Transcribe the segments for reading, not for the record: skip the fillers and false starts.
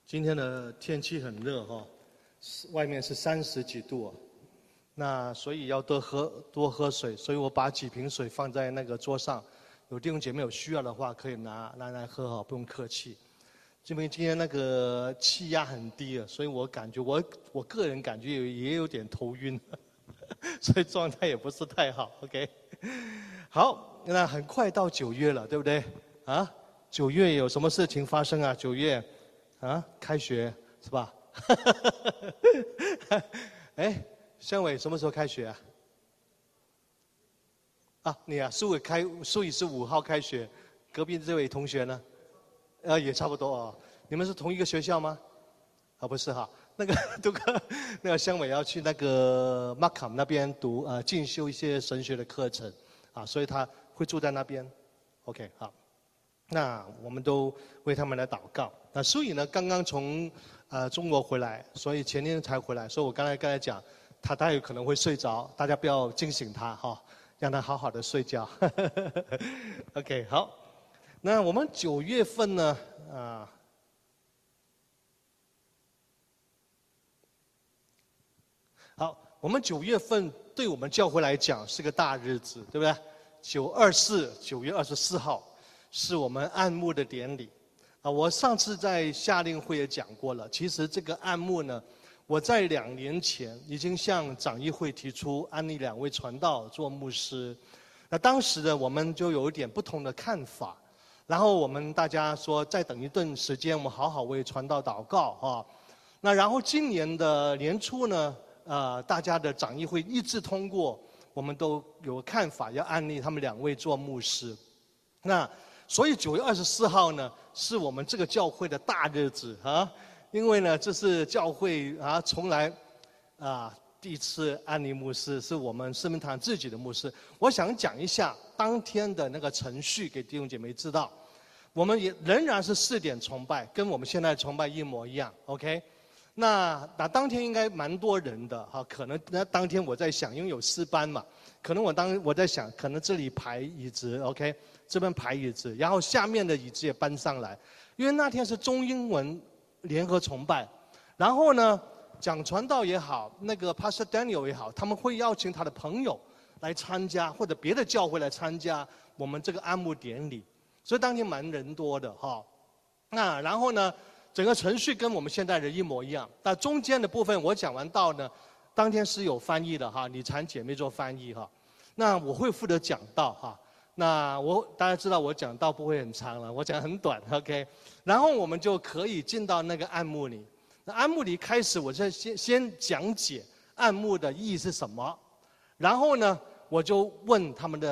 今天的天气很热哈，外面是30几度，那所以要多喝水，所以我把几瓶水放在那个桌上，有弟兄姐妹有需要的话可以拿来喝哈，不用客气。因为今天那个气压很低啊，所以我感觉我个人感觉也有点头晕，所以状态也不是太好。OK， 好，那很快到9月了，对不对？啊，9月有什么事情发生啊？9月。啊，开学是吧？哎，向伟什么时候开学啊？啊，你啊，苏宇是5号开学，隔壁这位同学呢？也差不多哦。你们是同一个学校吗？啊，不是哈，那个向伟要去那个 Markham 那边读进修一些神学的课程，啊，所以他会住在那边。OK， 好。那我们都为他们来祷告。那苏颖呢，刚刚从中国回来，所以前天才回来。所以我刚才讲，他有可能会睡着，大家不要惊醒他哈，让他好好的睡觉。OK， 好。那我们9月份呢，好，我们9月份对我们教会来讲是个大日子，对不对？9月24号。是我们按牧的典礼，我上次在夏令会也讲过了。其实这个按牧呢，我在2年前已经向长议会提出安立2位传道做牧师。那当时呢，我们就有一点不同的看法。然后我们大家说，再等一段时间，我们好好为传道祷告啊。那然后今年的年初呢，大家的长议会一致通过，我们都有看法，要安立他们2位做牧师。那所以9月24号呢，是我们这个教会的大日子啊，因为呢，这是教会从来第一次安立牧师，是我们生命堂自己的牧师。我想讲一下当天的那个程序，给弟兄姐妹知道。我们也仍然是4点崇拜，跟我们现在崇拜一模一样。OK， 那当天应该蛮多人的哈，可能那当天我在想，因为有4班嘛，可能我在想，可能这里排椅子 ，OK。这边排椅子，然后下面的椅子也搬上来，因为那天是中英文联合崇拜。然后呢，讲传道也好，那个 Pastor Daniel 也好，他们会邀请他的朋友来参加，或者别的教会来参加我们这个安牧典礼。所以当天蛮人多的哈。那然后呢，整个程序跟我们现在的一模一样。但中间的部分我讲完道呢，当天是有翻译的哈，李婵姐妹做翻译哈。那我会负责讲道哈。那大家知道我讲道不会很长了，我讲很短 ，OK。然后我们就可以进到那个按牧里。那按牧里开始，我先讲解按牧的意义是什么。然后呢，我就问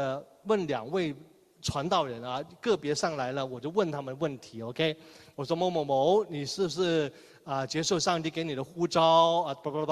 2位传道人个别上来了，我就问他们问题 ，OK。我说某某某，你是不是接受上帝给你的呼召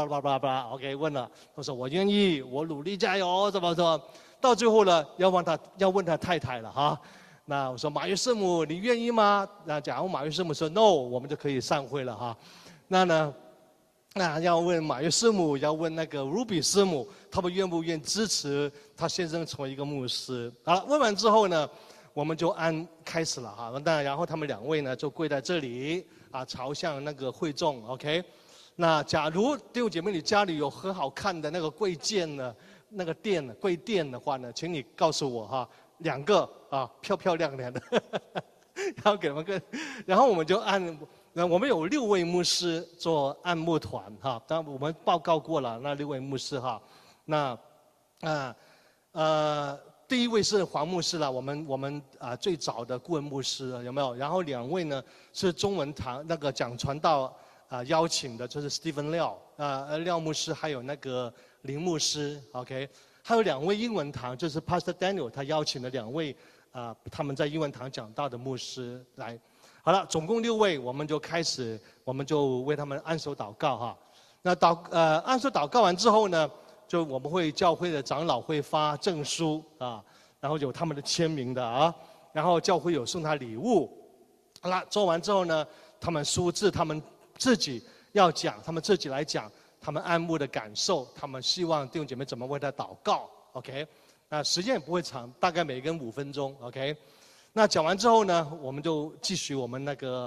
？OK， 问了，他说我愿意，我努力加油，怎么说？到最后呢，要问他太太了哈。那我说马约师母，你愿意吗？那假如马约师母说 no， 我们就可以散会了哈。那要问马约师母，要问那个 Ruby 师母，他们愿不愿意支持他先生成为一个牧师？好了，问完之后呢，我们就开始了哈。然后他们2位呢就跪在这里朝向那个会众 ，OK。那假如弟兄姐妹你家里有很好看的那个贵贱呢？那个贵店的话呢，请你告诉我哈，2个漂漂亮亮的，然后给他们然后我们就我们有6位牧师做按牧团哈，当然我们报告过了那6位牧师哈，第1位是黄牧师了，我们最早的顾问牧师有没有？然后2位呢是中文堂那个讲传道邀请的，就是 Stephen 廖牧师，还有那个林牧师 ，OK， 还有2位英文堂，就是 Pastor Daniel 他邀请了2位他们在英文堂讲道的牧师来。好了，总共6位，我们就为他们按手祷告哈。那按手祷告完之后呢，就我们教会的长老会发证书然后有他们的签名的然后教会有送他礼物。好了，做完之后呢，他们书字他们自己要讲，他们自己来讲他们按牧的感受，他们希望弟兄姐妹怎么为他祷告 ，OK？ 那时间也不会长，大概每个人5分钟 ，OK？ 那讲完之后呢，我们就继续我们那个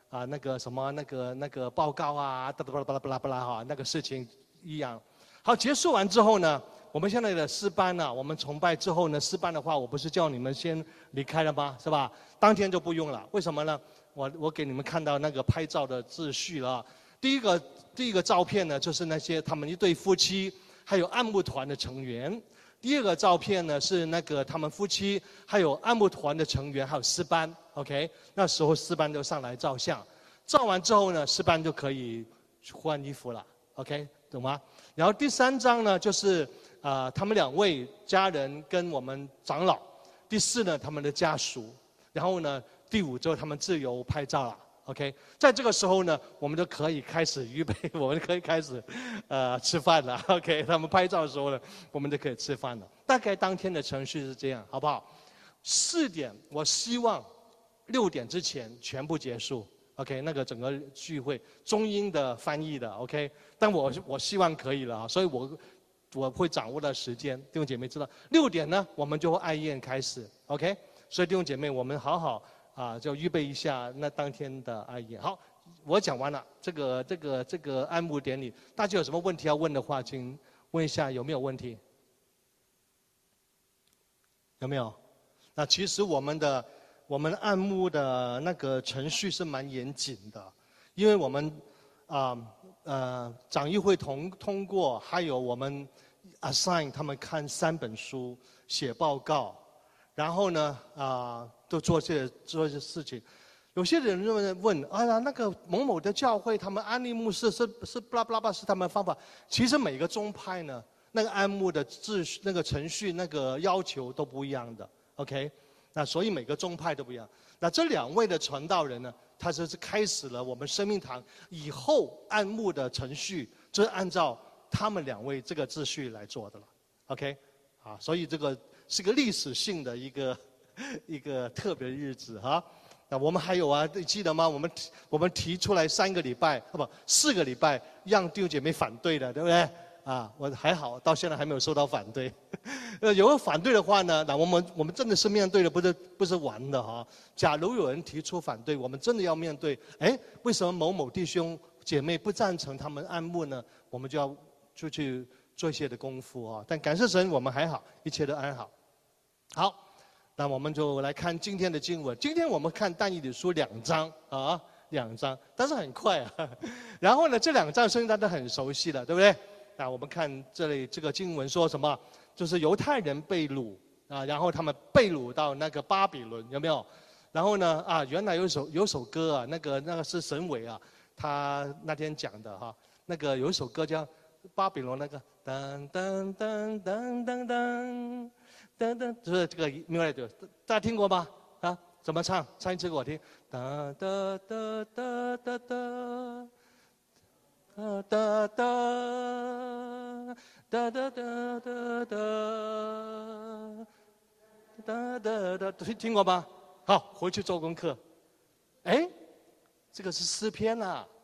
那个什么那个报告啊，巴拉巴拉巴拉巴拉哈，那个事情一样。好，结束完之后呢，我们现在的诗班呢，我们崇拜之后呢，诗班的话，我不是叫你们先离开了吗？是吧？当天就不用了，为什么呢？我给你们看到那个拍照的秩序了。第一个照片呢，就是那些他们一对夫妻，还有按牧团的成员。第二个照片呢，是那个他们夫妻，还有按牧团的成员，还有诗班。OK， 那时候诗班就上来照相，照完之后呢，诗班就可以换衣服了。OK， 懂吗？然后第3张呢，就是他们2位家人跟我们长老。第4呢，他们的家属。然后呢，第5就他们自由拍照了。OK， 在这个时候呢，我们就可以开始预备，我们可以开始吃饭了。OK， 他们拍照的时候呢，我们就可以吃饭了。大概当天的程序是这样，好不好？4点，我希望6点之前全部结束。OK， 那个整个聚会，中英的翻译的 OK， 但我希望可以了，所以我会掌握到时间。弟兄姐妹知道，6点呢，我们就会爱宴开始。OK， 所以弟兄姐妹，我们好好。就预备一下那当天的爱宴。好，我讲完了。这个安牧典礼，大家有什么问题要问的话，请问一下有没有问题？有没有？那其实我们按牧的那个程序是蛮严谨的，因为我们长议会通过，还有我们 assign 他们看3本书，写报告，然后呢都做些事情。有些人问，哎呀，那个某某的教会，他们安利牧师是巴拉巴拉巴是他们的方法。其实每个宗派呢，那个安牧的秩序、那个程序、那个要求都不一样的。OK， 那所以每个宗派都不一样。那这2位的传道人呢，他就是开始了我们生命堂以后安牧的程序，就是按照他们2位这个秩序来做的了。OK， 所以这个是个历史性的一个特别日子哈。那我们还有你记得吗？我们提出来3个礼拜，不4个礼拜，让弟兄姐妹反对的，对不对？我还好，到现在还没有收到反对。有反对的话呢，那我们真的是面对的，不是玩的哈。假如有人提出反对，我们真的要面对。为什么某某弟兄姐妹不赞成他们按牧呢？我们就要出去做一些的功夫啊。但感谢神，我们还好，一切都安好。好。那我们就来看今天的经文。今天我们看但以理书2章2章，但是很快啊。然后呢，这2章圣经大家都很熟悉了，对不对？那我们看这里这个经文说什么？就是犹太人被掳然后他们被掳到那个巴比伦，有没有？然后呢原来有首歌那个是沈伟他那天讲的哈。那个有一首歌叫巴比伦那个噔噔噔噔噔噔。噔噔，就是这个 melody， 大家听过吗？怎么唱？唱一次给我听。哒哒哒哒哒哒，哒哒哒，哒哒哒哒哒，哒哒哒，听过吗？好，回去做功课。这个是诗篇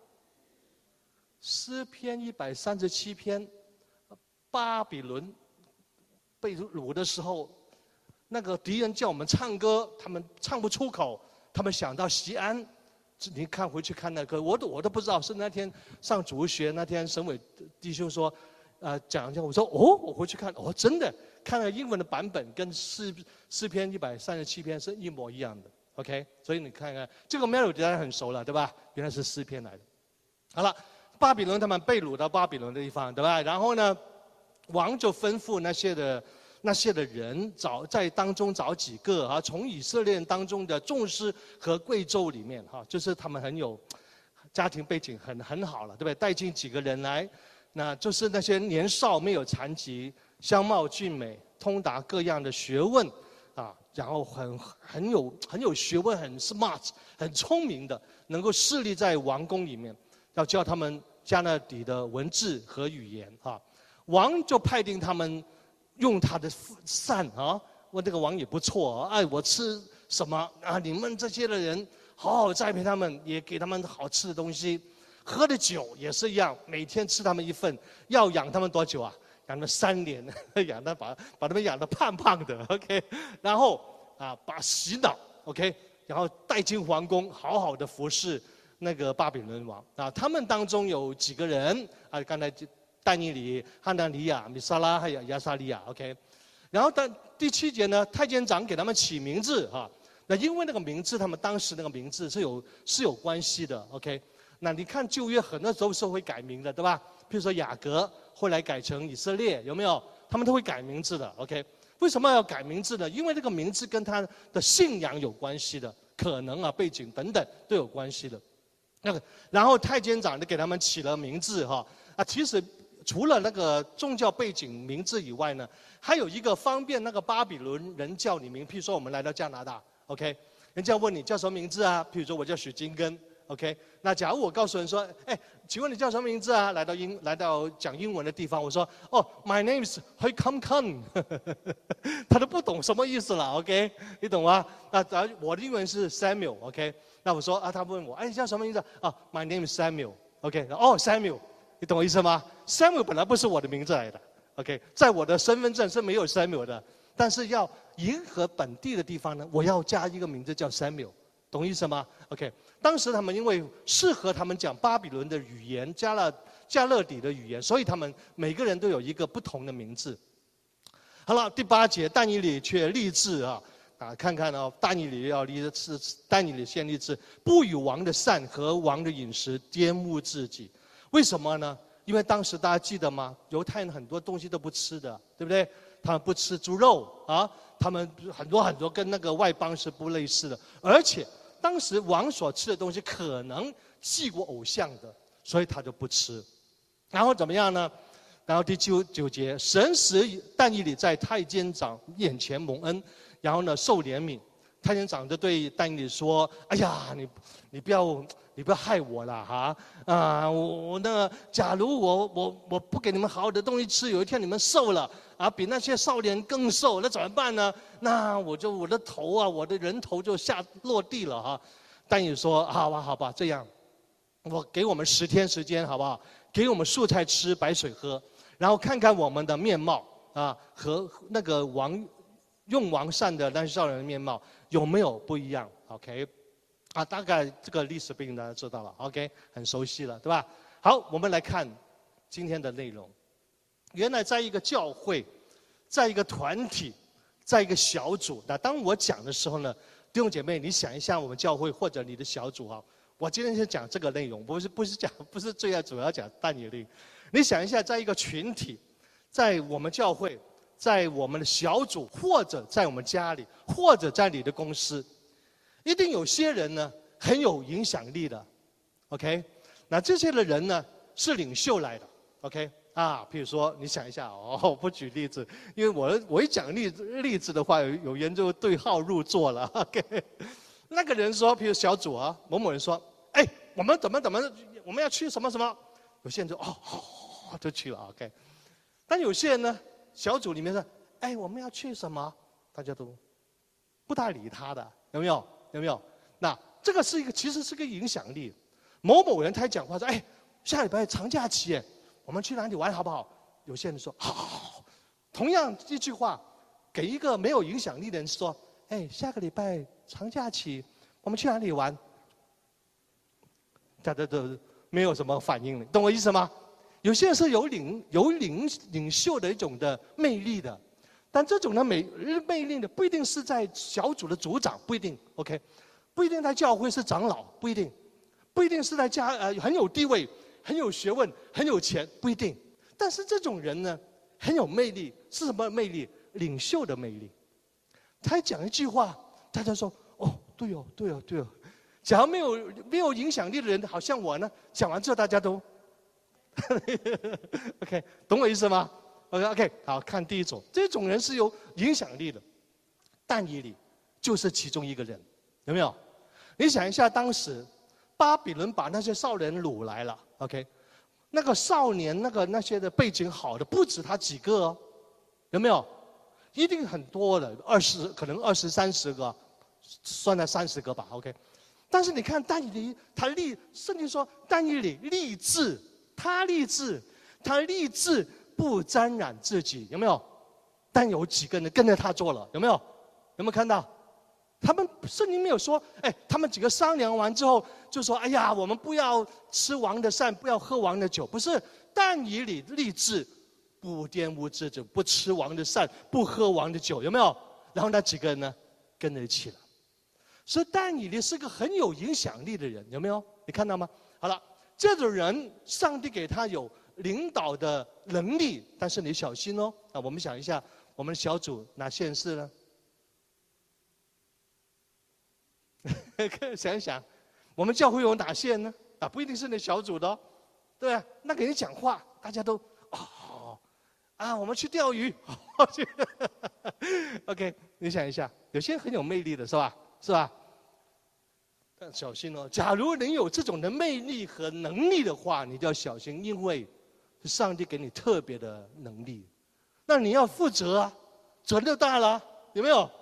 诗篇137篇，巴比伦。被掳的时候，那个敌人叫我们唱歌，他们唱不出口，他们想到锡安。你看回去看那歌，我都不知道。是那天上主学那天，沈伟弟兄说，讲一下，我说我回去看，真的看了英文的版本，跟诗篇137篇是一模一样的。OK， 所以你看看这个 melody 大家很熟了，对吧？原来是诗篇来的。好了，巴比伦他们被掳到巴比伦的地方，对吧？然后呢？王就吩咐那些的人在当中找几个从以色列人当中的宗师和贵胄里面就是他们很有家庭背景很好了，对不对？带进几个人来，那就是那些年少没有残疾、相貌俊美、通达各样的学问然后很有学问、很 smart、很聪明的，能够侍立在王宫里面，要教他们加勒底的文字和语言王就派定他们用他的膳问这个王也不错我吃什么你们这些的人好好栽培他们，也给他们好吃的东西，喝的酒也是一样，每天吃他们一份，要养他们多久养他们3年，把他们养得胖胖的 ，OK， 然后把洗脑 ，OK， 然后带进皇宫，好好的服侍那个巴比伦王啊。他们当中有几个人啊，刚才但以理、哈拿尼亚、米沙拉还有亚撒利亚 ，OK。然后第7节呢，太监长给他们起名字哈。那因为那个名字，他们当时那个名字是有关系的 ，OK。那你看旧约很多时候是会改名的，对吧？譬如说雅各后来改成以色列，有没有？他们都会改名字的 ，OK。为什么要改名字呢？因为这个名字跟他的信仰有关系的，可能啊背景等等都有关系的。那个，然后太监长就给他们起了名字哈啊，其实除了那个宗教背景名字以外呢，还有一个方便那个巴比伦人叫你名。譬如说我们来到加拿大 ，OK， 人家问你叫什么名字啊？譬如说我叫许金根 ，OK。那假如我告诉人说，哎，请问你叫什么名字啊？来到讲英文的地方，我说，哦 ，My name is Hui Kam Kan， 他都不懂什么意思了 ，OK， 你懂吗？那我的英文是 Samuel，OK， 那我说啊，他问我，哎，你叫什么名字啊 ？My name is Samuel，OK， 哦 ，Samuel， 你懂我意思吗 ？Samuel 本来不是我的名字来的 ，OK， 在我的身份证是没有 Samuel 的，但是要迎合本地的地方呢，我要加一个名字叫 Samuel， 懂意思吗 ？OK。当时他们因为适合他们讲巴比伦的语言，加勒底的语言，所以他们每个人都有一个不同的名字。好了，第8节，但以理却立志啊，看看哦，但以理要立志，但以理先立志，不与王的膳和王的饮食玷污自己。为什么呢？因为当时大家记得吗？犹太人很多东西都不吃的，对不对？他们不吃猪肉啊，他们很多跟那个外邦是不类似的，而且当时王所吃的东西可能祭过偶像的，所以他就不吃。然后怎么样呢？然后第9节，神使但以理在太监长眼前蒙恩，然后呢受怜悯。太监长就对但以理说：“哎呀，你不要害我了哈！我那个，假如我不给你们好好的东西吃，有一天你们瘦了啊，比那些少年更瘦，那怎么办呢？那我的头啊，我的人头就落地了哈。”但以理说：“好吧，这样，给我们10天时间好不好？给我们素菜吃，白水喝，然后看看我们的面貌啊和那个用王膳的那些少年的面貌有没有不一样 ？OK。”大概这个历史背景大家知道了 ，OK， 很熟悉了，对吧？好，我们来看今天的内容。原来在一个教会，在一个团体，在一个小组。那当我讲的时候呢，弟兄姐妹，你想一下我们教会或者你的小组啊，我今天是讲这个内容，不是主要讲但以理。你想一下，在一个群体，在我们教会，在我们的小组，或者在我们家里，或者在你的公司。一定有些人呢很有影响力的 ，OK？ 那这些的人呢是领袖来的 ，OK？ 譬如说你想一下我不举例子，因为我一讲例子的话，有人就对号入座了 ，OK？ 那个人说，譬如小组啊，某某人说，哎，我们怎么，我们要去什么什么，有些人就就去了 ，OK？ 但有些人呢，小组里面说，哎，我们要去什么，大家都不大理他的，有没有？有没有？那这个其实是个影响力。某人他讲话说：“哎，下礼拜长假期，我们去哪里玩好不好？”有些人说：“好。”同样一句话，给一个没有影响力的人说：“哎，下个礼拜长假期，我们去哪里玩？”大家都没有什么反应，懂我意思吗？有些人是有领袖的一种的魅力的。但这种的魅力呢，不一定是在小组的组长，不一定 ，OK， 不一定在教会是长老，不一定，不一定是在很有地位、很有学问、很有钱，不一定。但是这种人呢，很有魅力，是什么魅力？领袖的魅力。他讲一句话，大家说：“哦，对哦。”假如没有影响力的人，好像我呢，讲完之后大家都，OK， 懂我意思吗？OK， 好看第一种，这种人是有影响力的，但以理就是其中一个人，有没有？你想一下，当时巴比伦把那些少年掳来了 ，OK， 那个少年那些的背景好的不止他几个哦，有没有？一定很多的可能20、30个，算在30个吧 ，OK。但是你看但以理，圣经说但以理立志，他立志。不沾染自己，有没有？但有几个人跟着他做了，有没有？有没有看到？ 他们圣经没有说，他们几个商量完之后就说，哎呀，我们不要吃王的膳，不要喝王的酒，不是。但以理立志，不玷污之子，不吃王的膳，不喝王的酒，有没有？然后那几个人呢，跟着一起了。所以但以理是个很有影响力的人，有没有？你看到吗？好了，这种人，上帝给他有领导的能力，但是你小心哦。我们想一下，我们小组哪县市呢？想一想，我们教会有哪些呢？不一定是你小组的哦，对吧？那给你讲话，大家都我们去钓鱼。OK， 你想一下，有些人很有魅力的是吧？是吧？但小心哦，假如你有这种的魅力和能力的话，你就要小心，因为是上帝给你特别的能力，那你要负责啊，责任就大了，有没有？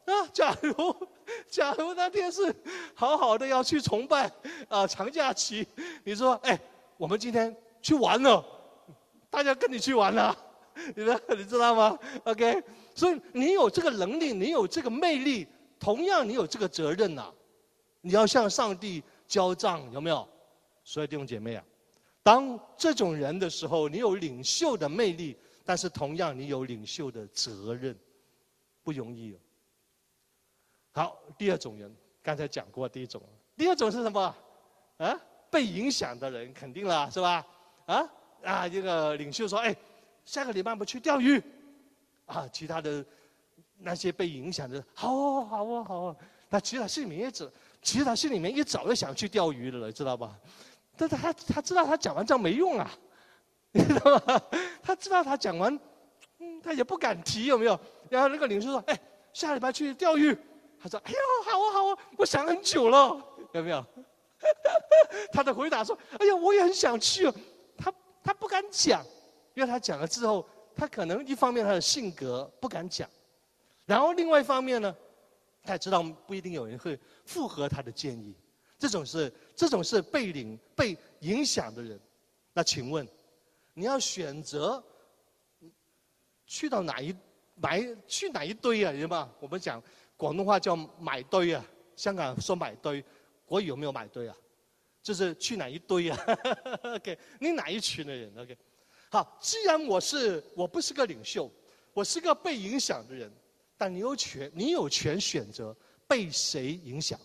假如那天是好好的要去崇拜长假期，你说我们今天去玩了，大家跟你去玩了，你知道吗 ？OK， 所以你有这个能力，你有这个魅力，同样你有这个责任呐，你要向上帝交账，有没有？所以弟兄姐妹啊，当这种人的时候，你有领袖的魅力，但是同样你有领袖的责任，不容易哦。好，第二种人，刚才讲过第一种，第二种是什么？被影响的人，肯定了，是吧？这个领袖说，下个礼拜我们去钓鱼，其他的那些被影响的，好哦。那其实他心里面一早就想去钓鱼的了，知道吧？但是他知道他讲完这样没用啊，你知道吗？他知道他讲完，他也不敢提，有没有？然后那个领袖说，下礼拜去钓鱼。他说：“哎呦，好啊，我想很久了，有没有？”他的回答说：“哎呀，我也很想去哦。”他不敢讲，因为他讲了之后，他可能一方面他的性格不敢讲，然后另外一方面呢，他也知道不一定有人会附和他的建议。这种是被影响的人。那请问，你要选择去哪一堆啊？你知道吗？我们讲。广东话叫买堆啊，香港说买堆，国语有没有买堆啊？就是去哪一堆啊？OK， 你哪一群的人 ？OK， 好，既然我不是个领袖，我是个被影响的人，但你有权选择被谁影响。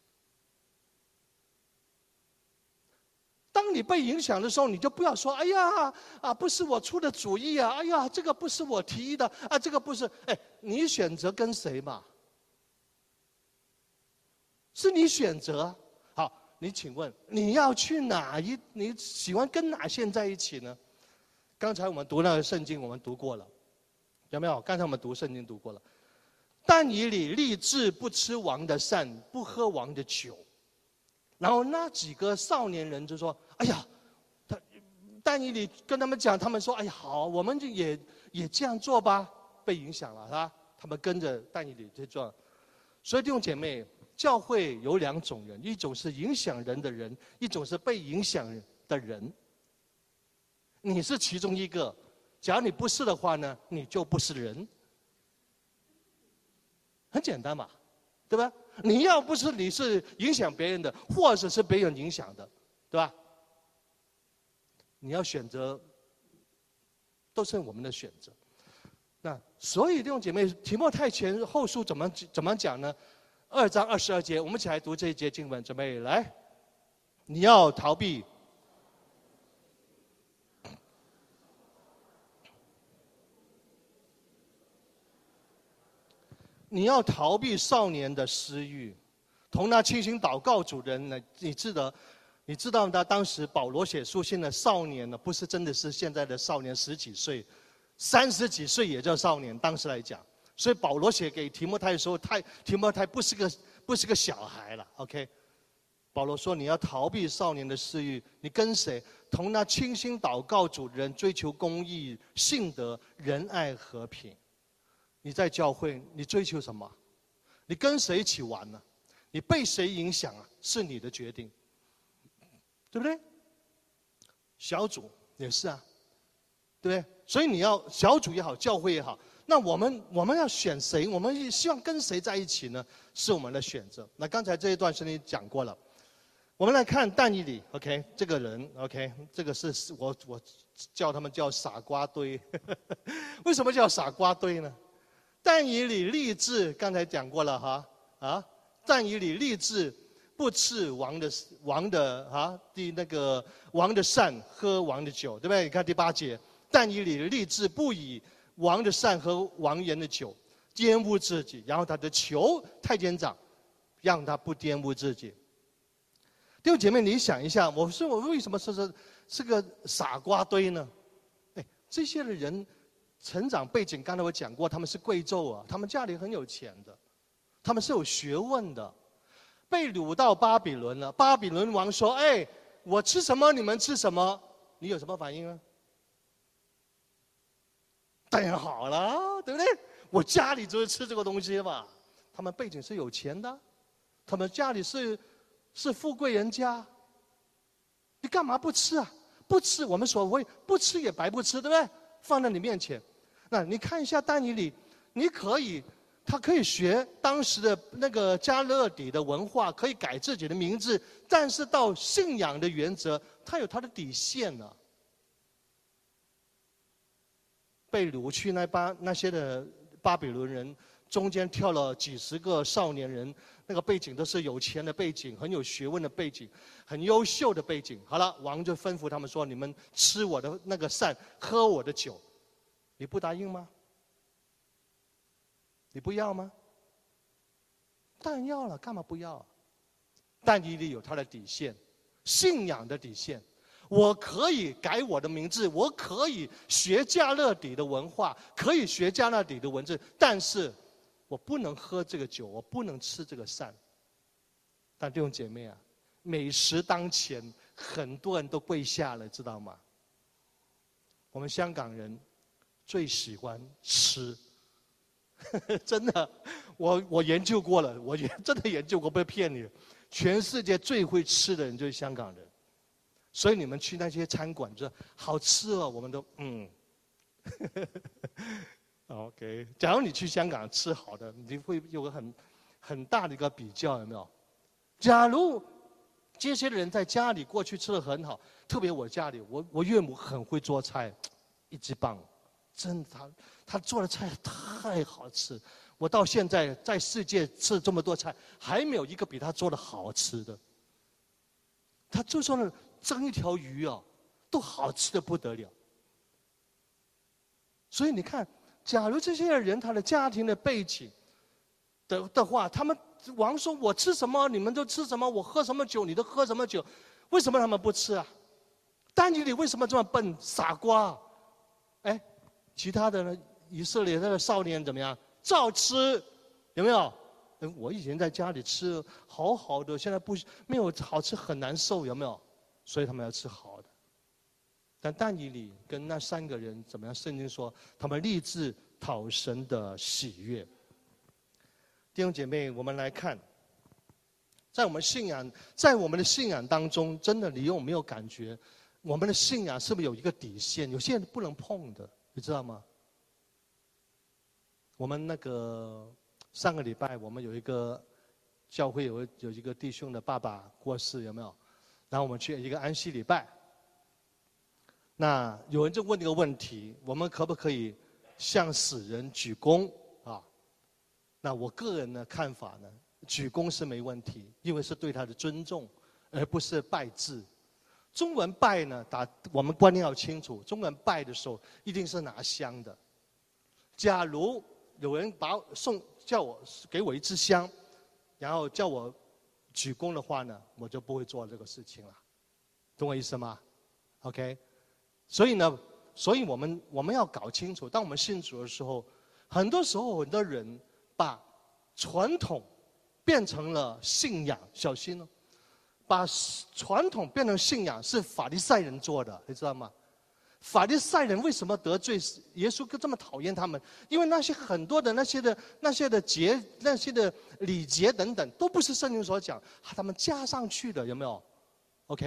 当你被影响的时候，你就不要说：“哎呀，不是我出的主意啊！哎呀，这个不是我提议的啊，这个不是……你选择跟谁嘛？”是你选择。好，你请问你要去你喜欢跟哪些人在一起呢？刚才我们读那个圣经，我们读过了，有没有？刚才我们读圣经读过了。但以理立志不吃王的膳，不喝王的酒。然后那几个少年人就说：“哎呀，但以理跟他们讲，他们说：哎呀，好，我们就也这样做吧。”被影响了，是吧？他们跟着但以理去做。所以弟兄姐妹。教会有两种人，一种是影响人的人，一种是被影响的人。你是其中一个，假如你不是的话呢，你就不是人。很简单嘛，对吧？你要不是你是影响别人的，或者是别人影响的，对吧？你要选择，都是我们的选择。那所以弟兄姐妹，提摩太前后书怎么讲呢？2章22节，我们一起来读这一节经文，准备来。你要逃避，少年的私欲，同那清心祷告主人呢？你知道他当时保罗写书信的少年呢，不是真的是现在的少年10几岁，30几岁也叫少年，当时来讲。所以保罗写给提摩太的时候，提摩太不是个小孩了 ，OK？ 保罗说：“你要逃避少年的私欲，你跟谁？同那清心祷告主人，追求公义、信德、仁爱、和平。你在教会，你追求什么？你跟谁一起玩呢？你被谁影响啊？是你的决定，对不对？小组也是啊，对不对？所以你要小组也好，教会也好。” 那我们要选谁？我们希望跟谁在一起呢？是我们的选择。那刚才这一段圣经讲过了，我们来看但以理 ，OK， 这个人 ，OK， 这个是我叫他们叫傻瓜堆。为什么叫傻瓜堆呢？但以理立志，刚才讲过了哈，但以理立志不吃王的膳，喝王的酒，对不对？你看第8节，但以理立志不以王的膳和王言的酒玷污自己，然后他的求太监长，让他不玷污自己。弟兄姐妹，你想一下，我说我为什么是个傻瓜堆呢？这些的人成长背景，刚才我讲过，他们是贵胄啊，他们家里很有钱的，他们是有学问的，被掳到巴比伦了。巴比伦王说：“我吃什么，你们吃什么。”你有什么反应啊？当然好了，对不对？我家里就是吃这个东西嘛。他们背景是有钱的，他们家里是富贵人家。你干嘛不吃啊？不吃，我们所谓不吃也白不吃，对不对？放在你面前，那你看一下但以理，他可以学当时的那个加勒底的文化，可以改自己的名字，但是到信仰的原则，他有他的底线呢。被掳去那些的巴比伦人中间跳了几十个少年人，那个背景都是有钱的背景，很有学问的背景，很优秀的背景。好了，王就吩咐他们说：“你们吃我的那个膳，喝我的酒。”你不答应吗？你不要吗？当然要了，干嘛不要？但以理有他的底线，信仰的底线。我可以改我的名字，我可以学加勒底的文化，可以学加勒底的文字，但是我不能喝这个酒，我不能吃这个膳。但弟兄姐妹啊，美食当前，很多人都跪下了，知道吗？我们香港人最喜欢吃，真的，我研究过了，真的研究过，不是骗你。全世界最会吃的人就是香港人。所以你们去那些餐馆，就好吃哦，我们都OK， 假如你去香港吃好的，你会有个很大的一个比较，有没有？假如这些人在家里过去吃得很好，特别我家里，我岳母很会做菜，一级棒，真的，她做的菜太好吃。我到现在在世界吃这么多菜，还没有一个比她做的好吃的。她就说呢。蒸一条鱼哦，都好吃的不得了。所以你看，假如这些人他的家庭的背景的话，他们王说：“我吃什么，你们都吃什么；我喝什么酒，你都喝什么酒。”为什么他们不吃啊？但以理为什么这么笨，傻瓜？其他的呢？以色列的少年怎么样？照吃，有没有？我以前在家里吃好好的，现在没有好吃，很难受，有没有？所以他们要吃好的，但以理跟那3个人怎么样？圣经说他们立志讨神的喜悦。弟兄姐妹，我们来看，在我们的信仰当中，真的你有没有感觉，我们的信仰是不是有一个底线？有些人不能碰的，你知道吗？我们上个礼拜，我们有一个教会有一个弟兄的爸爸过世，有没有？然后我们去一个安息礼拜，那有人就问这个问题：我们可不可以向死人鞠躬啊？那我个人的看法呢，鞠躬是没问题，因为是对他的尊重，而不是拜祭。中文拜呢，我们观念要清楚，中文拜的时候一定是拿香的。假如有人给我一支香，然后叫我鞠躬的话呢，我就不会做这个事情了，懂我意思吗 ？OK， 所以我们要搞清楚，当我们信主的时候，很多时候很多人把传统变成了信仰，小心哦，把传统变成信仰是法利赛人做的，你知道吗？法利赛人为什么得罪耶稣，这么讨厌他们？因为很多的那些的节、那些的礼节等等，都不是圣经所讲，他们加上去的，有没有 ？OK，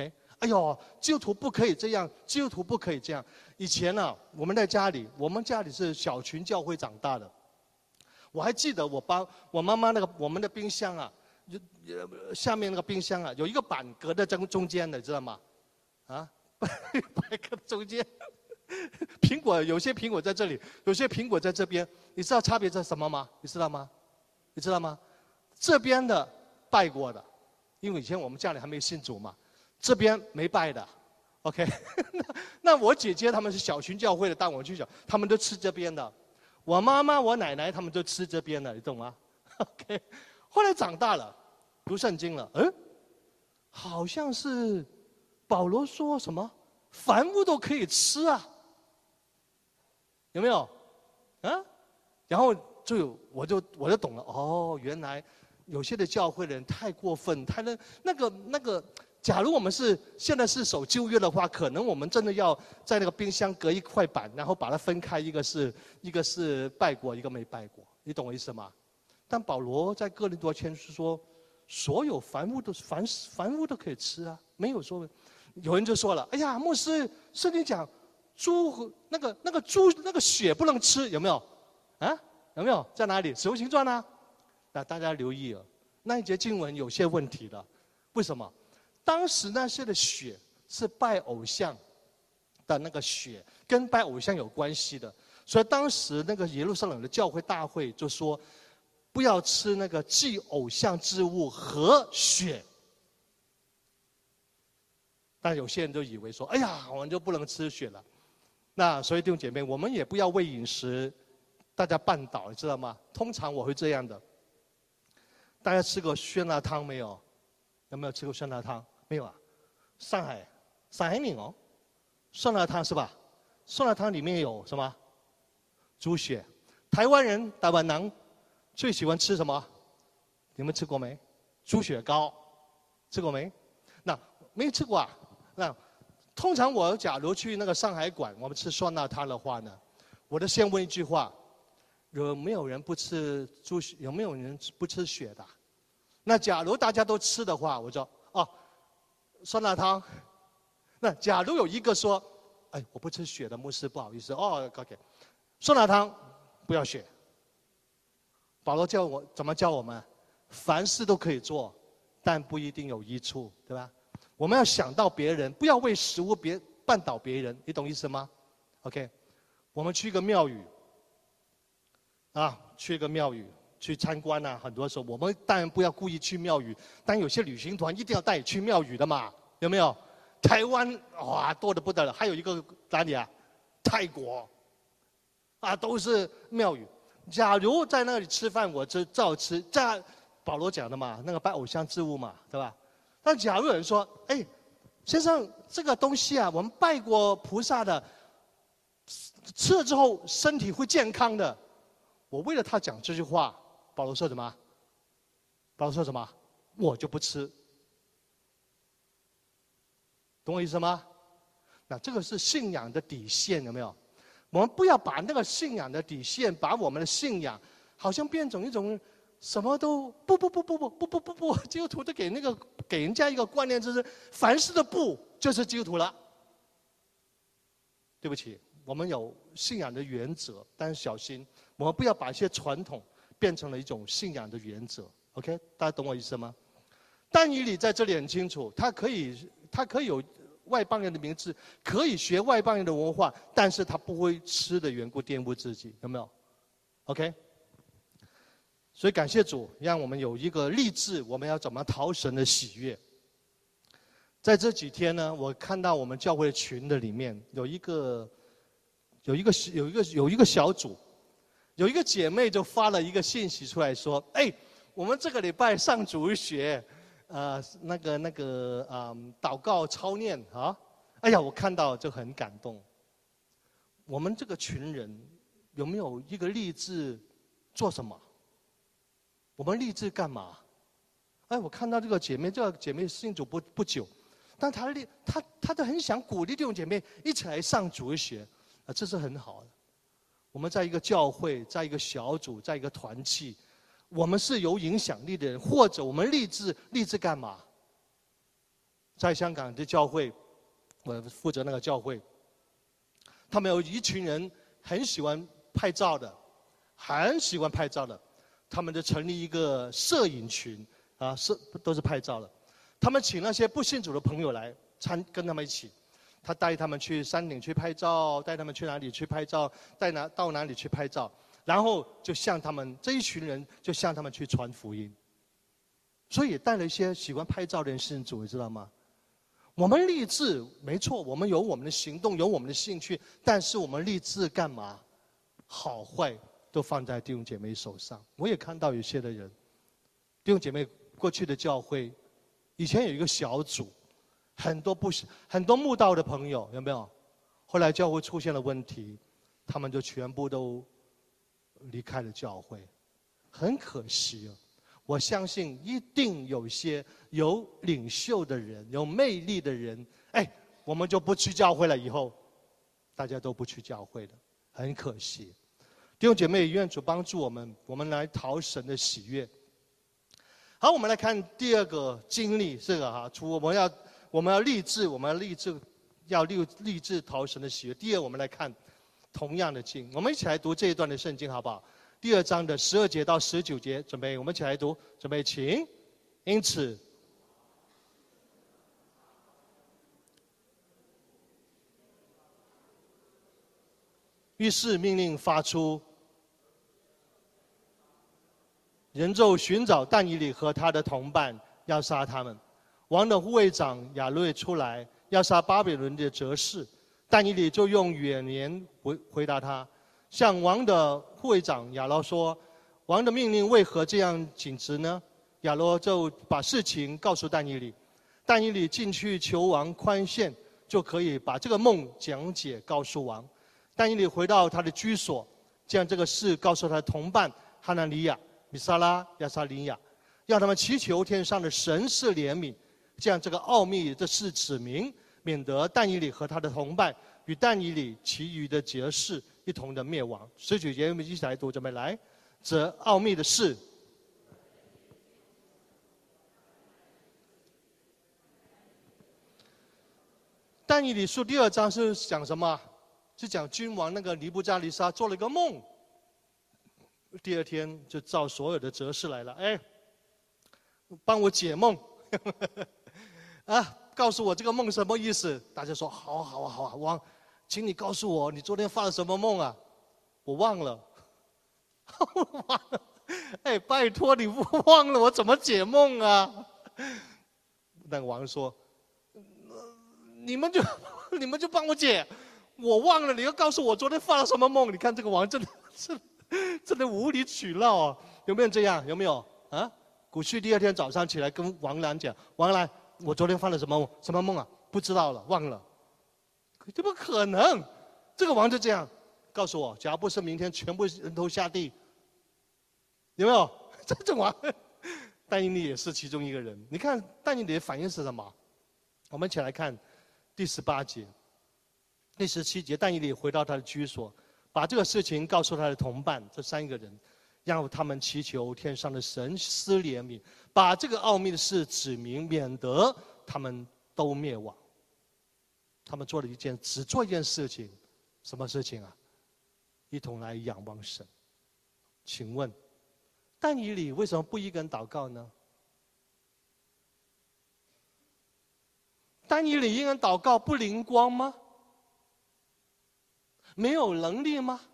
哎呦，基督徒不可以这样，基督徒不可以这样。以前呢，我们在家里，我们家里是小群教会长大的。我还记得我妈妈我们的冰箱啊，下面那个冰箱啊，有一个板隔在中间的，知道吗？啊，板隔中间。苹果有些苹果在这里，有些苹果在这边，你知道差别在什么吗？你知道吗？你知道吗？这边的拜过的，因为以前我们家里还没有信主嘛，这边没拜的 ，OK 那我姐姐他们是小群教会的，带我去讲，他们都吃这边的。我妈妈、我奶奶他们都吃这边的，你懂吗 ？OK。后来长大了，读圣经了，好像是保罗说什么，凡物都可以吃啊。有没有？啊？然后我就懂了。哦，原来有些的教会的人太过分，他的那个，假如我们现在是守旧约的话，可能我们真的要在那个冰箱隔一块板，然后把它分开，一个是拜过，一个没拜过，你懂我意思吗？但保罗在哥林多前书说，所有凡物都可以吃啊，没有说。有人就说了，哎呀，牧师，圣经讲。猪那个血不能吃，有没有？啊，有没有？在哪里？使徒行传啊？那大家留意了，那一节经文有些问题了。为什么？当时那些的血是拜偶像的那个血，跟拜偶像有关系的，所以当时那个耶路撒冷的教会大会就说，不要吃那个祭偶像之物和血。但有些人就以为说，哎呀，我们就不能吃血了。那所以弟兄姐妹，我们也不要为饮食大家绊倒，你知道吗？通常我会这样的。大家吃过酸辣汤没有？有没有吃过酸辣汤？没有啊？上海人哦，酸辣汤是吧？酸辣汤里面有什么？猪血。台湾人最喜欢吃什么？你们吃过没？猪血糕，吃过没？那没吃过啊？那。通常我假如去那个上海馆，我们吃酸辣汤的话呢，我都先问一句话：有没有人不吃猪血？有没有人不吃血的？那假如大家都吃的话，我说哦，酸辣汤。那假如有一个说，哎，我不吃血的，牧师不好意思，哦 ，OK， 酸辣汤不要血。保罗怎么教我们？凡事都可以做，但不一定有益处，对吧？我们要想到别人，不要为食物绊倒别人，你懂意思吗 ？OK， 我们去一个庙宇，去参观啊，很多时候我们当然不要故意去庙宇，但有些旅行团一定要带你去庙宇的嘛，有没有？台湾哇多得不得了，还有一个哪里啊？泰国，啊都是庙宇。假如在那里吃饭，我就照吃，这保罗讲的嘛，那个拜偶像之物嘛，对吧？但假如有人说：“哎，先生，这个东西啊，我们拜过菩萨的，吃了之后身体会健康的。”我为了他讲这句话，保罗说什么？保罗说什么？我就不吃，懂我意思吗？那这个是信仰的底线，有没有？我们不要把那个信仰的底线，把我们的信仰好像变成一种。什么都不，基督徒都给人家一个观念，就是凡事的不就是基督徒了。对不起，我们有信仰的原则，但是小心，我们不要把一些传统变成了一种信仰的原则。OK， 大家懂我意思吗？但以理在这里很清楚，他可以有外邦人的名字，可以学外邦人的文化，但是他不会吃的缘故玷污自己，有没有 ？OK。所以感谢主，让我们有一个立志，我们要怎么讨神的喜悦。在这几天呢，我看到我们教会群的里面有一个小组，有一个姐妹就发了一个信息出来说：“哎，我们这个礼拜上主日学，祷告操念啊，哎呀，我看到就很感动。我们这个群人有没有一个立志做什么？我们立志干嘛？哎，我看到这个姐妹信主不久，但她都很想鼓励弟兄姐妹一起来上主日学，这是很好的。我们在一个教会，在一个小组，在一个团契，我们是有影响力的人，或者我们立志干嘛？ 在香港的教会，我负责那个教会，他们有一群人很喜欢拍照的，很喜欢拍照的，他们就成立一个摄影群，啊，都是拍照的。他们请那些不信主的朋友来跟他们一起，他带他们去山顶去拍照，带他们去哪里去拍照，到哪里去拍照，然后就向他们这一群人就向他们去传福音。所以也带了一些喜欢拍照的人信主，你知道吗？我们立志没错，我们有我们的行动，有我们的兴趣，但是我们立志干嘛？好坏都放在弟兄姐妹手上。我也看到有些的人，弟兄姐妹过去的教会，以前有一个小组，很多慕道的朋友，有没有？后来教会出现了问题，他们就全部都离开了教会，很可惜啊。我相信一定有些有领袖的人、有魅力的人，我们就不去教会了。以后大家都不去教会了，很可惜。弟兄姐妹，愿主帮助我们，我们来讨神的喜悦。好，我们来看第二个经历，这个哈，我们要立志讨神的喜悦。第二，我们来看同样的经，我们一起来读这一段的圣经，好不好？第2章的12节到19节，准备，我们一起来读，准备，请。因此，于是命令发出，人就寻找但以理和他的同伴，要杀他们。王的护卫长亚瑞出来，要杀巴比伦的哲士。但以理就用远言回答他。向王的护卫长亚罗说：“王的命令为何这样紧执呢？”亚罗就把事情告诉但以理。但以理进去求王宽限，就可以把这个梦讲解告诉王。但以理回到他的居所，将这个事告诉他的同伴哈拿尼亚、米沙拉、亚撒利亚，要他们祈求天上的神是怜悯，将这个奥秘的事指明，免得但以理和他的同伴与但以理其余的哲士一同的灭亡。19节我们一起来读，准备来。这奥秘的事，但以理书第2章是讲什么？是讲君王那个尼布加尼撒做了一个梦，第2天就召所有的哲士来了，帮我解梦啊，告诉我这个梦什么意思？大家说好啊，王，请你告诉我，你昨天发了什么梦啊？我忘了，忘了。拜托你忘了，我怎么解梦啊？那个王说，你们就帮我解，我忘了，你要告诉我昨天发了什么梦？你看这个王真的无理取闹啊，有没有这样？有没有啊？古旭第2天早上起来跟王兰讲，王兰，我昨天发了什么梦啊？不知道了，忘了。这不可能，这个王就这样告诉我，假如不是明天全部人头下地，有没有？这王，但以理也是其中一个人。你看但以理的反应是什么？我们一起来看第18节、第17节。但以理回到他的居所，把这个事情告诉他的同伴，这3个人，让他们祈求天上的神施怜悯，把这个奥秘的事指明，免得他们都灭亡。他们只做一件事情，什么事情啊？一同来仰望神。请问，但以理为什么不一个人祷告呢？但以理一个人祷告不灵光吗？没有能力吗？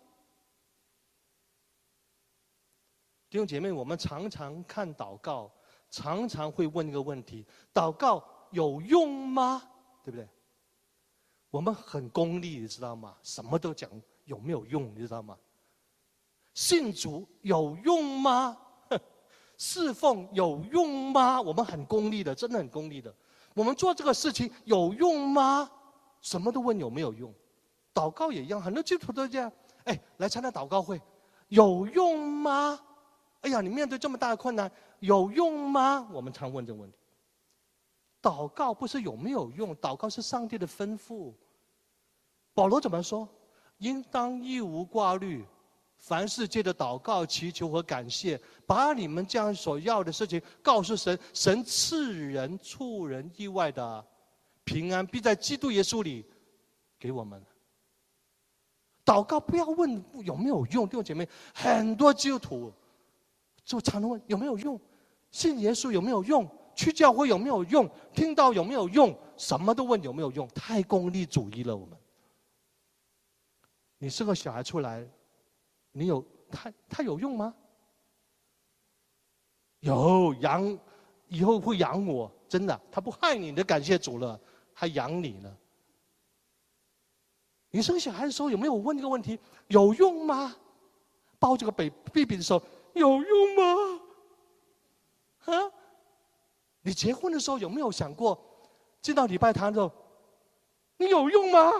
弟兄姐妹，我们常常看祷告，常常会问一个问题：祷告有用吗？对不对？我们很功利，你知道吗？什么都讲有没有用，你知道吗？信主有用吗？侍奉有用吗？我们很功利的，真的很功利的。我们做这个事情有用吗？什么都问有没有用。祷告也一样，很多基督徒都这样。来参加祷告会，有用吗？你面对这么大的困难，有用吗？我们常问这个问题。祷告不是有没有用，祷告是上帝的吩咐。保罗怎么说？应当一无挂虑， 凡世界的祷告、祈求和感谢，把你们将所要的事情告诉神，神赐人出人意外的平安，必在基督耶稣里给我们。祷告不要问有没有用，弟兄姐妹，很多基督徒就常常问有没有用，信耶稣有没有用，去教会有没有用，听到有没有用，什么都问有没有用，太功利主义了。我们，你生个小孩出来，你有他有用吗？有养，以后会养我，真的，他不害你，你就感谢主了，还养你呢。你生小孩的时候有没有问这个问题？有用吗？抱这个baby的时候有用吗？啊？你结婚的时候有没有想过，进到礼拜堂的时候，你有用吗？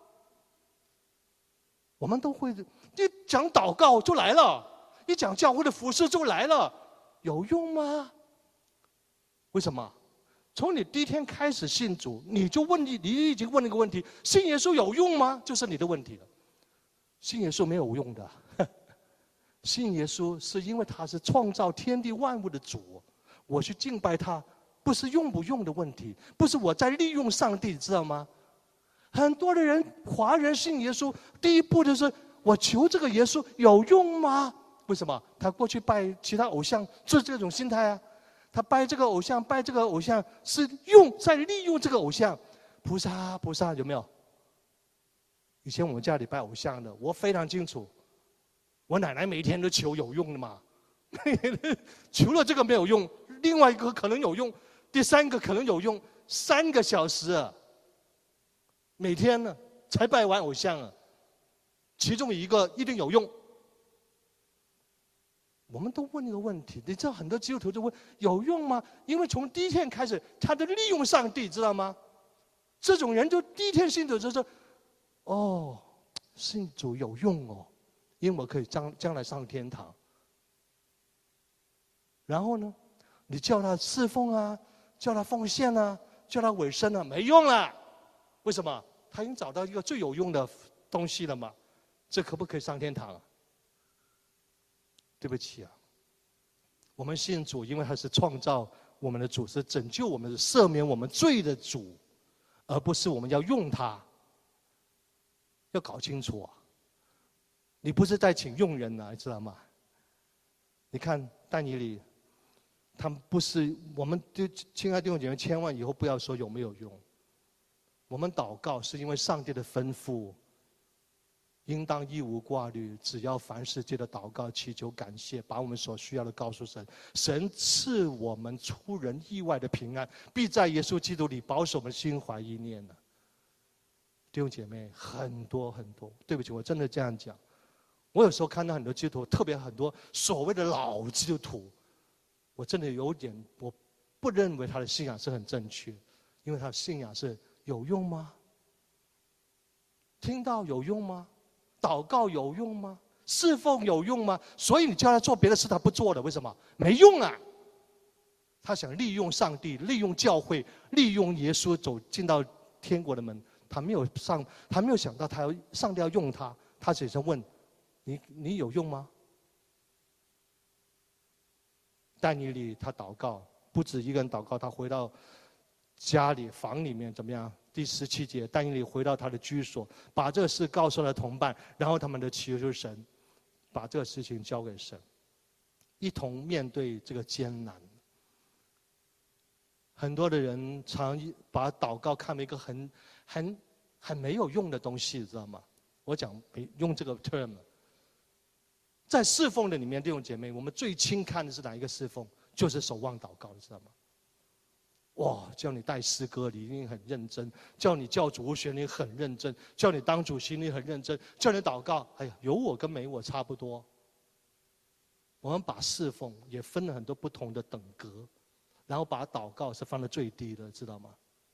我们都会一讲祷告就来了，一讲教会的服事就来了，有用吗？为什么？从你第一天开始信主，你已经问了一个问题：信耶稣有用吗？就是你的问题了。信耶稣没有用的，信耶稣是因为他是创造天地万物的主，我去敬拜他，不是用不用的问题，不是我在利用上帝，知道吗？很多的人，华人信耶稣，第一步就是我求这个耶稣有用吗？为什么？他过去拜其他偶像，是这种心态啊。他拜这个偶像，拜这个偶像，是在利用这个偶像。菩萨有没有？以前我们家里拜偶像的，我非常清楚。我奶奶每一天都求有用的嘛，求了这个没有用，另外一个可能有用，第三个可能有用，3个小时啊，每天呢才拜完偶像啊，其中一个一定有用。我们都问一个问题，你知道很多基督徒就问有用吗？因为从第一天开始，他就利用上帝，知道吗？这种人就第一天信主就说：“哦，信主有用哦，因为我可以将来上天堂。”然后呢，你叫他侍奉啊，叫他奉献啊，叫他委身啊，没用了。为什么？他已经找到一个最有用的东西了嘛？这可不可以上天堂啊？对不起啊，我们信主，因为他是创造我们的主，是拯救我们、赦免我们罪的主，而不是我们要用他。要搞清楚啊！你不是在请用人啊，你知道吗？你看但以理，他们不是我们亲爱的弟兄姐妹，千万以后不要说有没有用。我们祷告是因为上帝的吩咐。应当一无挂虑，只要凡事借着祷告、祈求、感谢，把我们所需要的告诉神。神赐我们出人意外的平安，必在耶稣基督里保守我们心怀意念的。弟兄姐妹，很多很多，对不起，我真的这样讲。我有时候看到很多基督徒，特别很多所谓的老基督徒，我真的有点，我不认为他的信仰是很正确，因为他的信仰是有用吗？听到有用吗？祷告有用吗？侍奉有用吗？所以你叫他做别的事，他不做的，为什么？没用啊！他想利用上帝，利用教会，利用耶稣走进到天国的门。他没有想到上帝要用他，他只是问你有用吗？但以理他祷告，不止一个人祷告，他回到家里房里面怎么样？第17节，但以理回到他的居所，把这个事告诉了同伴，然后他们的祈求神，把这个事情交给神，一同面对这个艰难。很多的人常把祷告看为一个很没有用的东西，知道吗？我讲用这个 term， 在侍奉的里面，弟兄姐妹，我们最轻看的是哪一个侍奉？就是守望祷告，你知道吗？哇！叫你带诗歌，你一定很认真；叫你教主学，你很认真；叫你当主席，你很认真；叫你祷告，哎呀，有我跟没我差不多。我们把侍奉也分了很多不同的等格，然后把祷告是放在最低的，知道吗？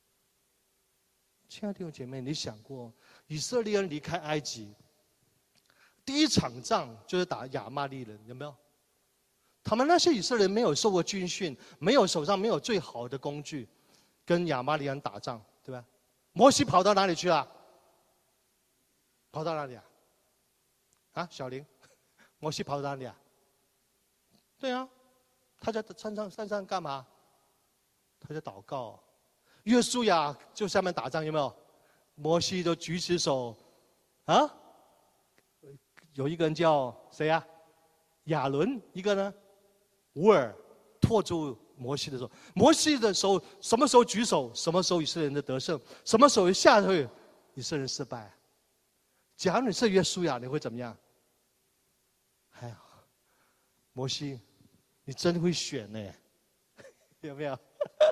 亲爱的弟兄姐妹，你想过以色列人离开埃及，第一场仗就是打亚玛力人，有没有？他们那些以色列人没有受过军训，手上没有最好的工具，跟亚玛力人打仗，对吧？摩西跑到哪里去了？跑到哪里啊？啊，小林， 摩西跑到哪里啊？对啊，他在山上干嘛？他在祷告。约书亚就下面打仗，有没有？摩西就举起手，啊，有一个人叫谁呀？亚伦，一个呢，乌尔拖住摩西的手。摩西的手什么时候举手，什么时候以色列人的得胜，什么时候下退，以色列人失败。假如你是约书亚，你会怎么样？哎呀，摩西，你真会选呢，有没有？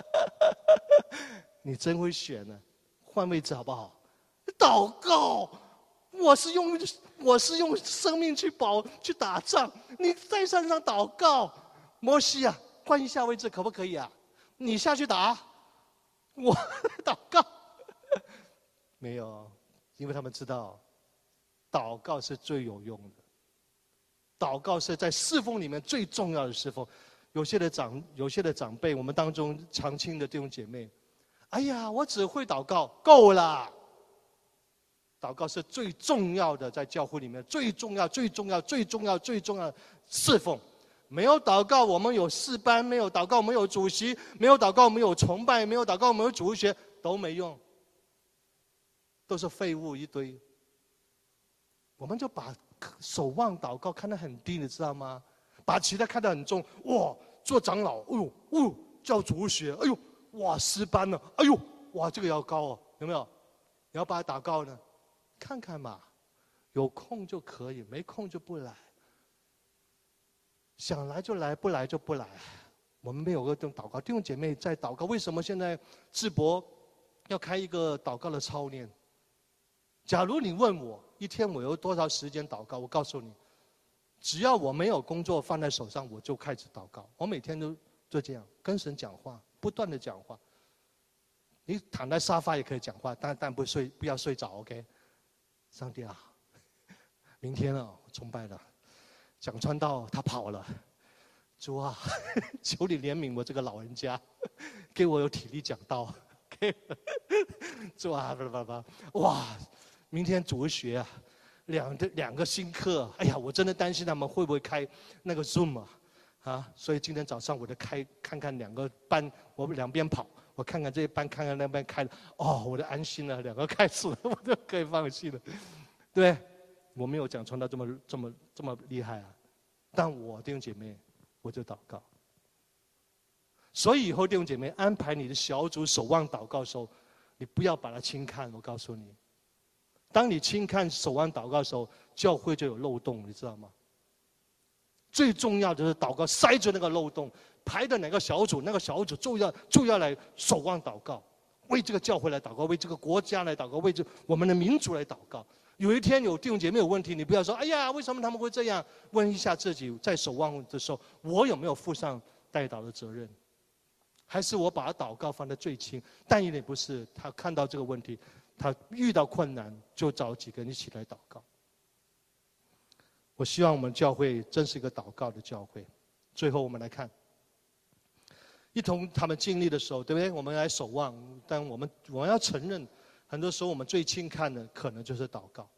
你真会选呢，换位置好不好？祷告，我是用生命去打仗，你在山上祷告，摩西啊，换一下位置可不可以啊？你下去打，我祷告，没有，因为他们知道，祷告是最有用的，祷告是在侍奉里面最重要的侍奉。有些的长辈，我们当中常青的弟兄姐妹，哎呀，我只会祷告，够了。祷告是最重要的，在教会里面最重要的侍奉。没有祷告，我们有诗班；没有祷告，我们有主席；没有祷告，我们有崇拜；没有祷告，我们有主学，都没用，都是废物一堆。我们就把守望祷告看得很低，你知道吗？把其他看得很重，哇，做长老，哎呦，教主学，哎呦，哇，诗班呢，哎呦，哇，这个要高哦，有没有？你要把它祷告呢，看看嘛，有空就可以，没空就不来。想来就来，不来就不来。我们没有个这种祷告，弟兄姐妹在祷告。为什么现在智博要开一个祷告的操练？假如你问我一天我有多少时间祷告，我告诉你，只要我没有工作放在手上，我就开始祷告。我每天都这样跟神讲话，不断的讲话。你躺在沙发也可以讲话，但不要睡着 ，OK？ 上帝啊，明天啊，崇拜了，讲传道他跑了，主啊，求你怜悯我这个老人家，给我有体力讲道，主啊，哇，明天主学啊，两个新课，哎呀，我真的担心他们会不会开那个 Zoom 啊，所以今天早上我就看看两个班，我们两边跑。我看看这一班，看看那边开了，哦，我就安心了，两个开始了，我就可以放弃了，对，我没有讲传道这么厉害啊，但我弟兄姐妹，我就祷告。所以以后弟兄姐妹安排你的小组守望祷告的时候，你不要把它轻看，我告诉你，当你轻看守望祷告的时候，教会就有漏洞，你知道吗？最重要的是祷告塞住那个漏洞。排的哪个小组，那个小组就要来守望祷告，为这个教会来祷告，为这个国家来祷告，为我们的民族来祷告。有一天有弟兄姐妹有问题，你不要说哎呀，为什么他们会这样？问一下自己，在守望的时候，我有没有负上代祷的责任？还是我把祷告放在最轻？但一点不是，他看到这个问题，他遇到困难就找几个人一起来祷告。我希望我们教会真是一个祷告的教会。最后我们来看。一同他们经历的时候，对不对？我们来守望，但我们要承认，很多时候我们最轻看的可能就是祷告。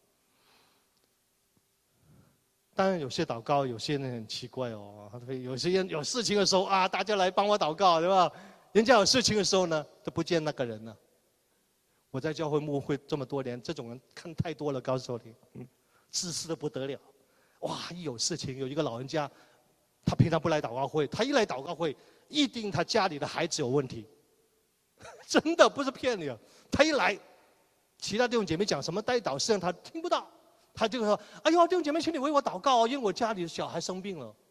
当然，有些祷告，有些人很奇怪哦。有些人有事情的时候啊，大家来帮我祷告，对吧？人家有事情的时候呢，都不见那个人了。我在教会牧会这么多年，这种人看太多了，告诉你，自私的不得了。哇，一有事情，有一个老人家，他平常不来祷告会，他一来祷告会。一定他家里的孩子有问题，真的不是骗你。他一来，其他弟兄姐妹讲什么代祷事，他听不到，他就说：“哎呦，弟兄姐妹，请你为我祷告，因为我家里的小孩生病了。”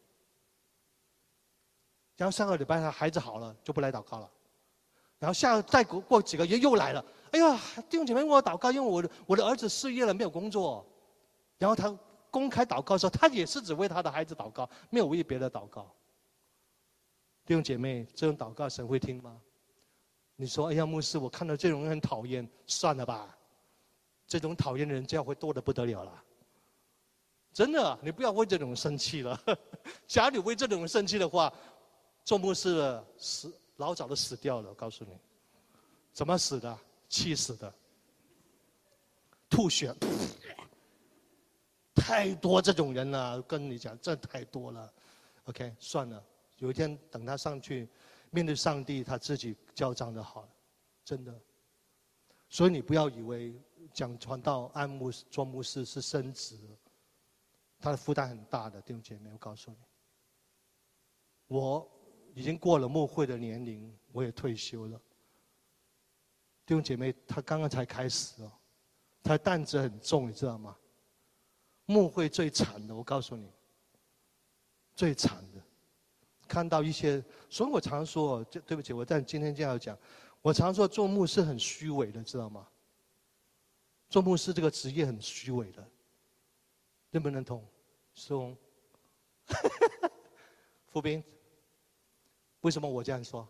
然后上个礼拜他孩子好了，就不来祷告了。然后再过几个月又来了，哎呀，弟兄姐妹为我祷告，因为我的儿子失业了，没有工作。然后他公开祷告的时候，他也是只为他的孩子祷告，没有为别的祷告。弟兄姐妹，这种祷告神会听吗？你说，哎呀，牧师，我看到这种人很讨厌，算了吧。这种讨厌的人教会多得不得了了。真的，你不要为这种人生气了。假如你为这种人生气的话，做牧师的老早就死掉了。我告诉你，怎么死的？气死的，吐血， 太多这种人了，跟你讲，这太多了。OK， 算了，有一天等他上去面对上帝，他自己交账就好了，真的。所以你不要以为讲传道、按牧、做牧师是升职，他的负担很大的，弟兄姐妹，我告诉你，我已经过了牧会的年龄，我也退休了。弟兄姐妹，他刚刚才开始哦，他担子很重，你知道吗？牧会最惨的，我告诉你，最惨的，看到一些，所以我常说，对不起，我在今天这样讲，我常说做牧师很虚伪的，知道吗？做牧师这个职业很虚伪的，认不认同？松，傅斌，为什么我这样说？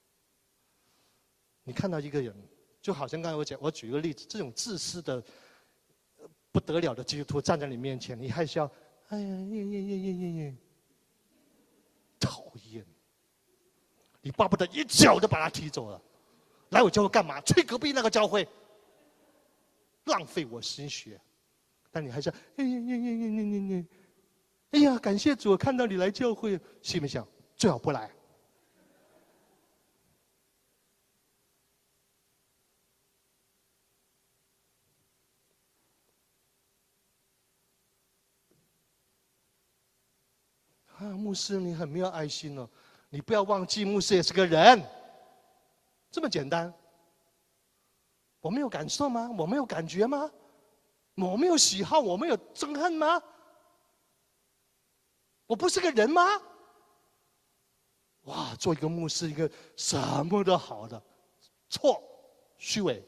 你看到一个人，就好像刚才我讲，我举一个例子，这种自私的不得了的基督徒站在你面前，你还是要，哎呀，耶，讨厌！你巴不得一脚就把他踢走了。来我教会干嘛？去隔壁那个教会，浪费我心血。但你还是，哎呀，感谢主，看到你来教会，心里面想最好不来。啊，牧师，你很没有爱心哦！你不要忘记，牧师也是个人，这么简单。我没有感受吗？我没有感觉吗？我没有喜好，我没有憎恨吗？我不是个人吗？哇，做一个牧师，一个什么都好的，错，虚伪。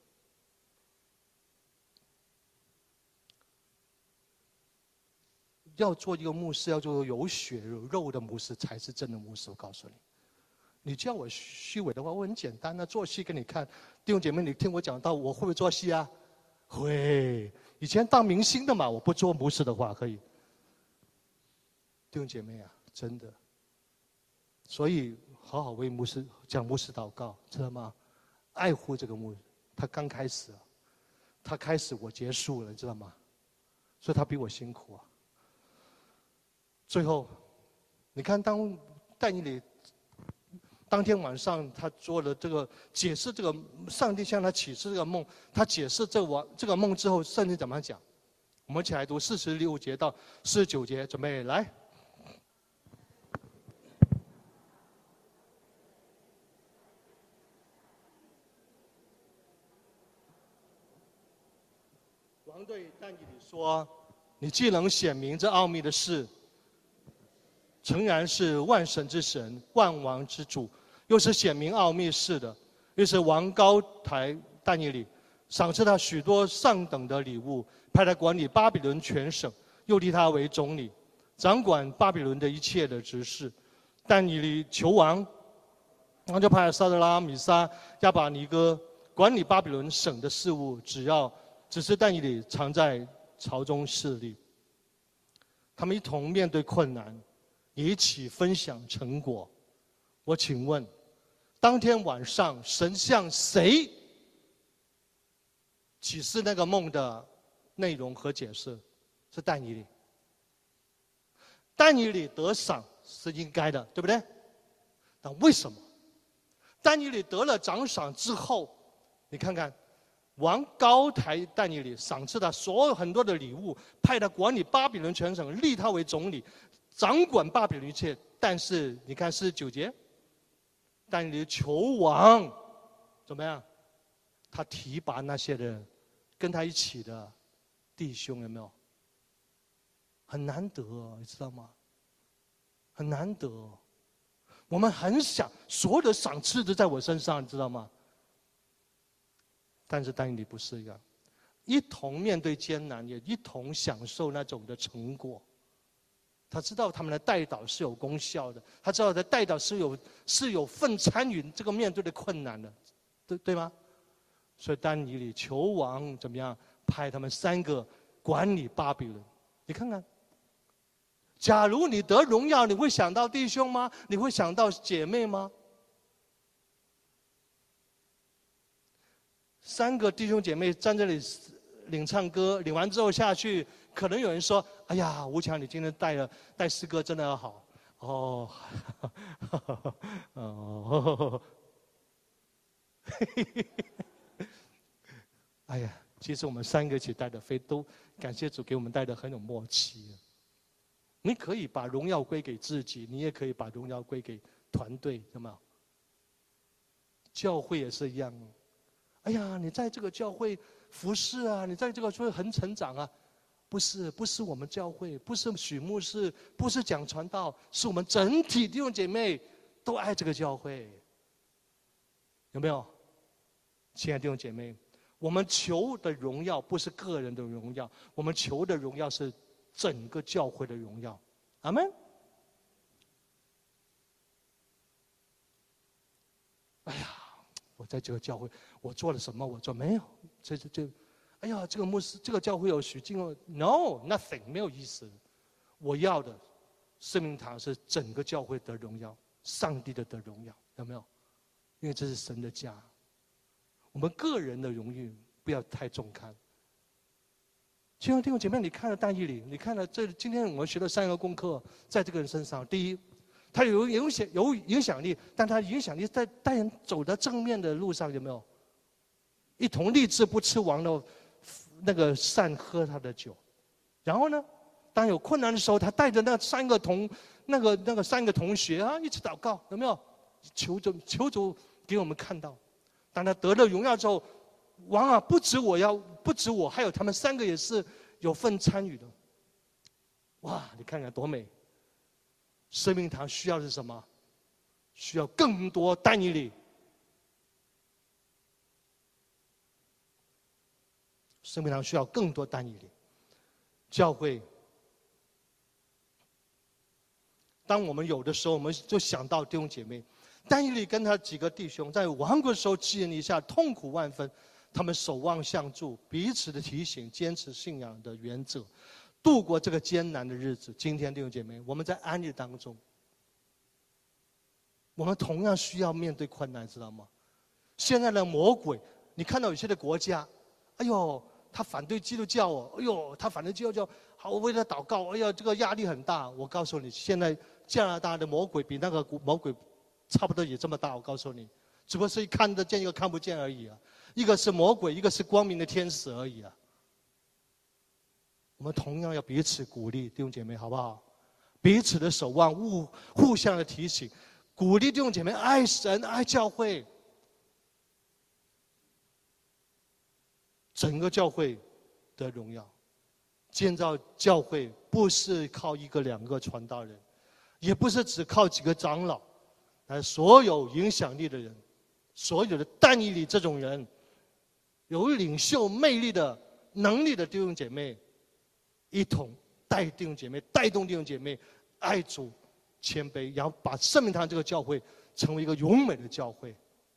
要做一个牧师，要做有血有肉的牧师，才是真的牧师。我告诉你，你叫我虚伪的话，我很简单啊，做戏给你看。弟兄姐妹，你听我讲到，我会不会做戏啊？会。以前当明星的嘛，我不做牧师的话可以。弟兄姐妹啊，真的。所以好好为牧师讲牧师祷告，知道吗？爱护这个牧师，他刚开始啊，他开始我结束了，你知道吗？所以他比我辛苦啊。最后，你看，当但以理当天晚上，他做了这个解释，这个上帝向他启示这个梦，他解释这个梦之后，圣经怎么讲？我们一起来读46节到49节，准备来。王对但以理说：“你既能显明这奥秘的事，诚然是万神之神、万王之主，又是显明奥秘事的，又是王高抬但以理，赏赐他许多上等的礼物，派他管理巴比伦全省，又立他为总理，掌管巴比伦的一切的职事。但以理求王，王就派沙得拉、米沙、亚把尼哥管理巴比伦省的事务，只是但以理常在朝中侍立。他们一同面对困难，也一起分享成果。我请问，当天晚上神向谁启示那个梦的内容和解释？是但以理。但以理得赏是应该的，对不对？但为什么但以理得了奖赏之后，你看看，王高抬但以理，赏赐他所有很多的礼物，派他管理巴比伦全省，立他为总理，掌管巴比伦一切。但是你看49节，但以理求王怎么样？他提拔那些人跟他一起的弟兄，有没有？很难得，你知道吗？很难得。我们很想所有的赏赐都在我身上，你知道吗？但是但以理不是一样，一同面对艰难，也一同享受那种的成果。他知道他们的代祷是有功效的，他知道的代祷是有份参与这个面对的困难的，对吗？所以但以理求王怎么样派他们3个管理巴比伦？你看看，假如你得荣耀，你会想到弟兄吗？你会想到姐妹吗？3个弟兄姐妹站这里领唱歌，领完之后下去可能有人说：“哎呀，吴强，你今天带诗歌真的好。”哦，哦，哎呀，其实我们三个一起带的飞，都感谢主给我们带的很有默契。你可以把荣耀归给自己，你也可以把荣耀归给团队，有没有？教会也是一样。哎呀，你在这个教会服侍啊，你在这个教会很成长啊。不是我们教会，不是许牧师，不是讲传道，是我们整体弟兄姐妹都爱这个教会，有没有？亲爱的弟兄姐妹，我们求的荣耀不是个人的荣耀，我们求的荣耀是整个教会的荣耀。阿们。哎呀，我在这个教会，我做了什么？我做没有？哎呀，这个牧师，这个教会有许敬哦 ，no nothing， 没有意思。我要的生命堂是整个教会得荣耀，上帝的得荣耀，有没有？因为这是神的家，我们个人的荣誉不要太重看。亲爱的弟兄姐妹，你看了但以理，你看了今天我们学的3个功课，在这个人身上，第一，他有影响力，但他影响力在带人走的正面的路上，有没有？一同立志不吃王的那个善喝他的酒，然后呢，当有困难的时候，他带着那3个3个同学啊一起祷告，有没有？求主给我们看到，当他得了荣耀之后，王啊，不止我，还有他们3个也是有份参与的。哇，你看看多美！生命堂需要的是什么？需要更多但以理。生命堂需要更多但以理。教会，当我们有的时候，我们就想到弟兄姐妹，但以理跟他几个弟兄在亡国的时候寄人篱下，痛苦万分，他们守望相助，彼此的提醒，坚持信仰的原则，度过这个艰难的日子。今天弟兄姐妹，我们在安利当中，我们同样需要面对困难，知道吗？现在的魔鬼，你看到有些的国家，哎呦，他反对基督教哦，哎呦，他反对基督教，好，我为他祷告，哎呀，这个压力很大。我告诉你，现在加拿大的魔鬼比那个魔鬼差不多也这么大。我告诉你，只不过是看得见一个看不见而已啊。一个是魔鬼，一个是光明的天使而已啊。我们同样要彼此鼓励，弟兄姐妹，好不好？彼此的守望，互相的提醒，鼓励弟兄姐妹爱神、爱教会。整个教会的荣耀，建造教会不是靠1个2个传道人，也不是只靠几个长老，而所有影响力的人，所有的但以理这种人，有领袖魅力的能力的弟兄姐妹，一同带弟兄姐妹，带动弟兄姐妹爱主、谦卑，然后把圣名堂这个教会成为一个永美的教会。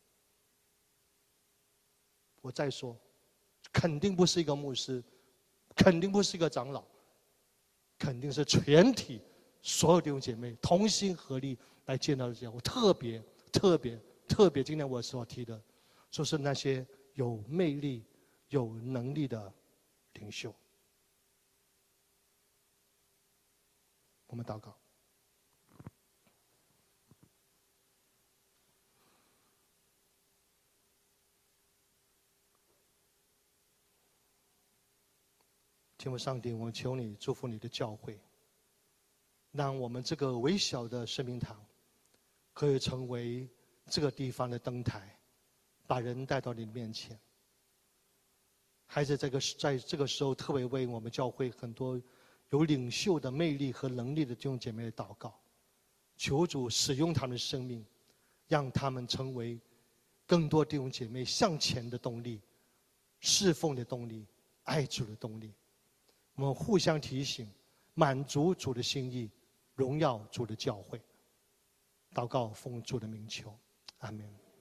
我再说。肯定不是一个牧师，肯定不是一个长老，肯定是全体所有弟兄姐妹同心合力来建造的教会。特别，今天我所提的，就是那些有魅力、有能力的领袖。我们祷告。天父上帝，我求你祝福你的教会，让我们这个微小的生命堂可以成为这个地方的灯台，把人带到你面前。还是在这个时候，特别为我们教会很多有领袖的魅力和能力的弟兄姐妹祷告，求主使用他们的生命，让他们成为更多弟兄姐妹向前的动力、侍奉的动力、爱主的动力。我们互相提醒，满足主的心意，荣耀主的教会。祷告奉主的名求，阿们。